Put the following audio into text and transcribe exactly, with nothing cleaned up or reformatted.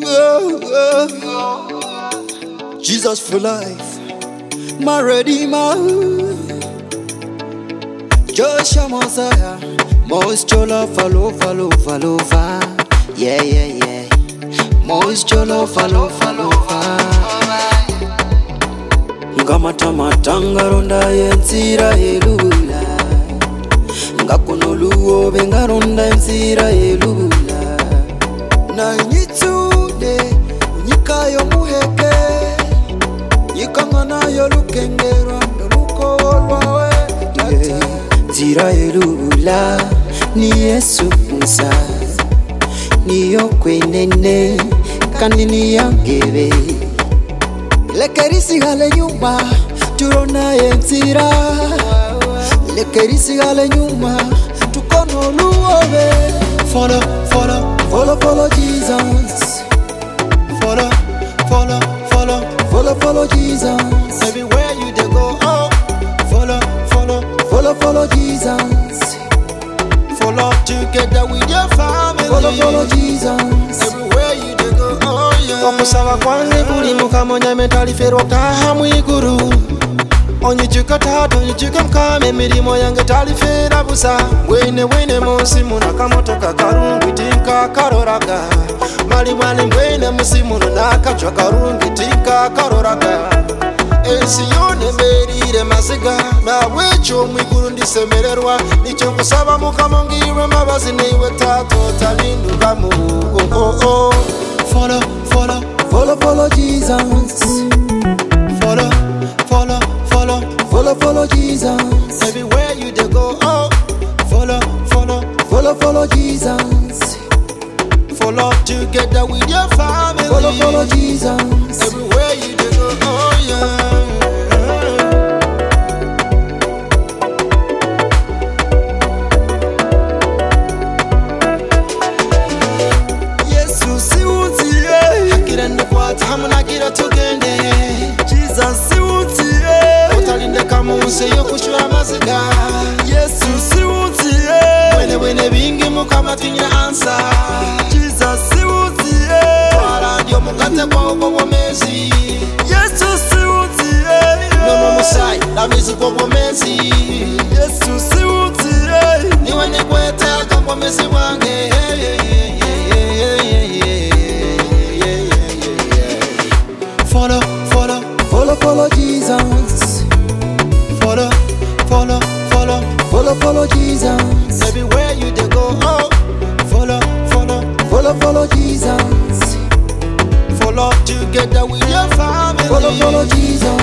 Jesus for life, my Redeemer. Joshua Mosiah, most chola follow, follow, follow, yeah, yeah, yeah. Most chola follow, follow, Ngamata matanga ronda yenzira elula, ngakonoluo benga ronda yenzira elula. Na nyitude nyikayo muheke, nyikangana yo lukengero ndoluko olwawe. Zira elula ni Yesu Musa, niyo kwenene kandi niyangebe. Lekerisi gale nyuma turona yenzira, lekerisi gale nyuma tukono luobe. Follow, follow, follow, follow Jesus. Follow, follow, follow, follow, follow Jesus. Everywhere you dey go, oh. Follow, follow, follow, follow Jesus. Follow together with your family. Follow, follow Jesus. Everywhere you dey go, oh yeah. Okusaba kwange kuli mukamonya mentali fero kaha mwiguru. Onyijuka tatu, onyijuka mkame emirimo yange talifera busa. Wene wene musimu nakamotoka karungi tinka karoraga. Mali mali mwene musimu nakachwa karungi tinka karoraga. Ensi yone merire maziga, na wecho mwiguru ndisemererwa. Nicho kusaba mukamongirwe mabazi niwe tato talinduka mu. Oh oh oh. Follow, follow, follow, follow Jesus. Follow, follow, follow, follow, follow Jesus. Everywhere you dey go, oh. Follow, follow, follow, follow Jesus. Follow together with your family. Follow, follow Jesus. Everywhere you dey go, oh yeah. Jesus, si utie. Hakira ndokwata hamuna gira tugende. Jesus, si utie. Utalinda kamunse yo kushura maziga. Jesus, si utie. Wene wene bingi mukamatinya ansa. Jesus, si utie. Wala ndio mukate kwa ubobo mezi. Jesus, si utie. Nono musai, la mizu kwa mezi. Jesus, si utie. Niwe nikwete kwa mezi wange. Follow, follow, follow, follow Jesus. Follow, follow, follow, follow, follow Jesus. Everywhere you dey go, oh. Follow, follow, follow, follow Jesus. Follow together with your family. Follow, follow Jesus.